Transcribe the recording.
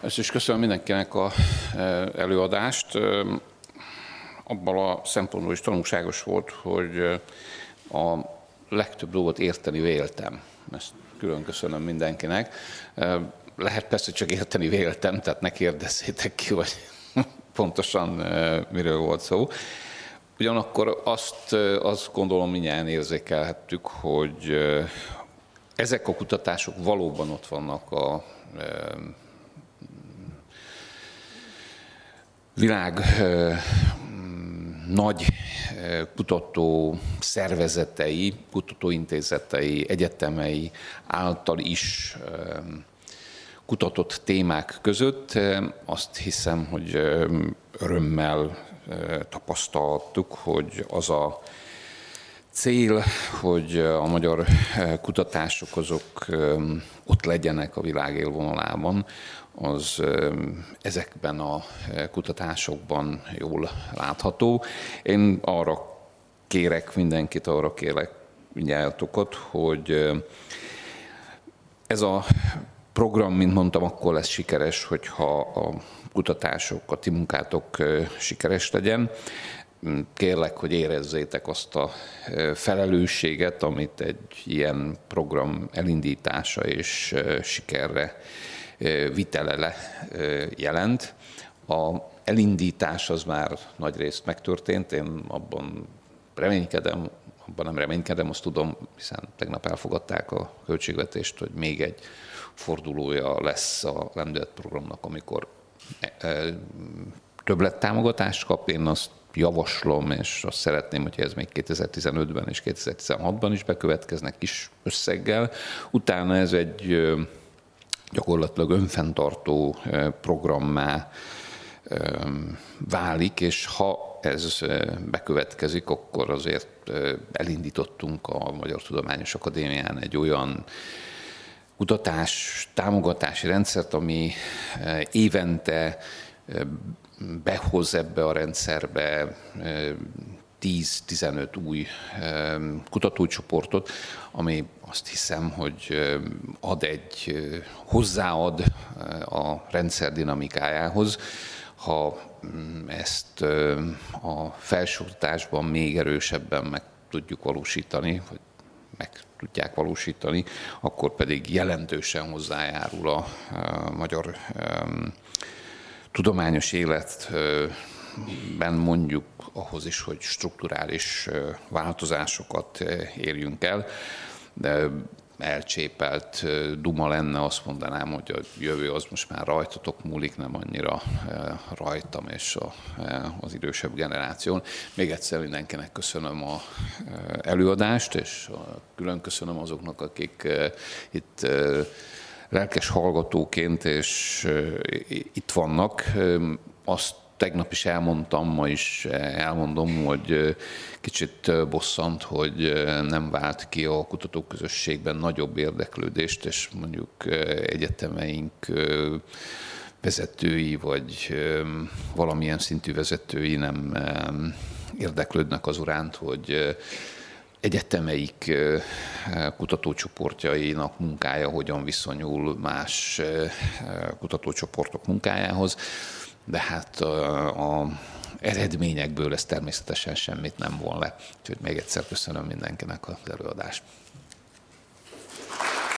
Ezt is köszönöm mindenkinek az előadást. Abban a szempontból is tanulságos volt, hogy a legtöbb dolgot érteni véltem. Ezt külön köszönöm mindenkinek. Lehet persze csak érteni véltem, tehát ne kérdezzétek ki, hogy pontosan miről volt szó. Ugyanakkor azt gondolom, mindjárt érzékelhettük, hogy ezek a kutatások valóban ott vannak a világ nagy kutató szervezetei, kutatóintézetei, egyetemei által is kutatott témák között. Azt hiszem, hogy örömmel tapasztaltuk, hogy az a cél, hogy a magyar kutatások azok ott legyenek a világ élvonalában, az ezekben a kutatásokban jól látható. Én arra kérek mindenkit, arra kérek mindnyájatokat, hogy ez a program, mint mondtam, akkor lesz sikeres, hogyha a kutatások, a ti munkátok sikeres legyen. Kérlek, hogy érezzétek azt a felelősséget, amit egy ilyen program elindítása és sikerre vitele jelent. Az elindítás az már nagyrészt megtörtént, én abban reménykedem, abban nem reménykedem, azt tudom, hiszen tegnap elfogadták a költségvetést, hogy még egy fordulója lesz a lendületprogramnak, amikor többlettámogatást kap. Én azt javaslom, és azt szeretném, hogy ez még 2015-ben és 2016-ban is bekövetkeznek kis összeggel. Utána ez egy gyakorlatilag önfenntartó programmá válik, és ha ez bekövetkezik, akkor azért elindítottunk a Magyar Tudományos Akadémián egy olyan kutatás támogatási rendszert, ami évente behoz ebbe a rendszerbe 10-15 új kutatócsoportot, ami azt hiszem, hogy hozzáad a rendszer dinamikájához. Ha ezt a felsőoktatásban még erősebben meg tudjuk valósítani, vagy meg tudják valósítani, akkor pedig jelentősen hozzájárul a magyar tudományos életben mondjuk ahhoz is, hogy strukturális változásokat érjünk el, de elcsépelt duma lenne, azt mondanám, hogy a jövő az most már rajtatok múlik, nem annyira rajtam és az idősebb generáción. Még egyszer mindenkinek köszönöm az előadást, és külön köszönöm azoknak, akik itt lelkes hallgatóként és itt vannak. Azt tegnap is elmondtam, ma is elmondom, hogy kicsit bosszant, hogy nem vált ki a kutatóközösségben nagyobb érdeklődést, és mondjuk egyetemeink vezetői, vagy valamilyen szintű vezetői nem érdeklődnek az iránt, hogy egyetemeik kutatócsoportjainak munkája hogyan viszonyul más kutatócsoportok munkájához, de hát az eredményekből ez természetesen semmit nem von le. Úgyhogy még egyszer köszönöm mindenkinek az előadást.